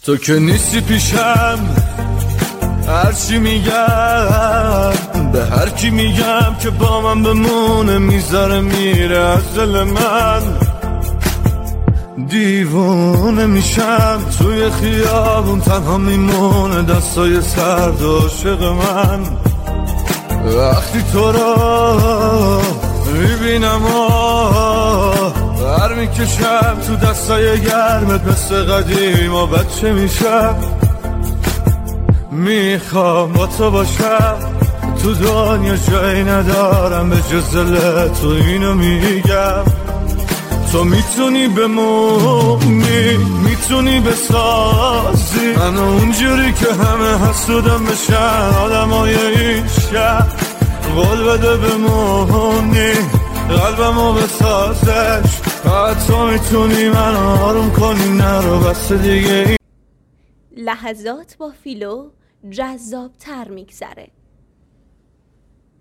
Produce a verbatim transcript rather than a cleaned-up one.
تو که نیستی پیشم، هرچی میگم به هر کی میگم که با من بمونه میذاره میره از دل من. دیوونه میشم توی خیابون تنها میمونه دستای سرد و عاشق من. وقتی تو رو میبینم و بر میکشم تو دستای گرمت مثل قدیم و بچه میشم. میخوام با تو باشم تو دنیا جایی ندارم به جز دل تو، اینو میگم. تو میتونی بمونی، میتونی بسازی منو اونجوری که همه حسودم بشن آدمای این شهر. قول بده بمونی قلبمو بسازش، فقط تو میتونی منو آروم کنی نرو بس دیگه. لحظات با فیلو جذاب تر میگذره.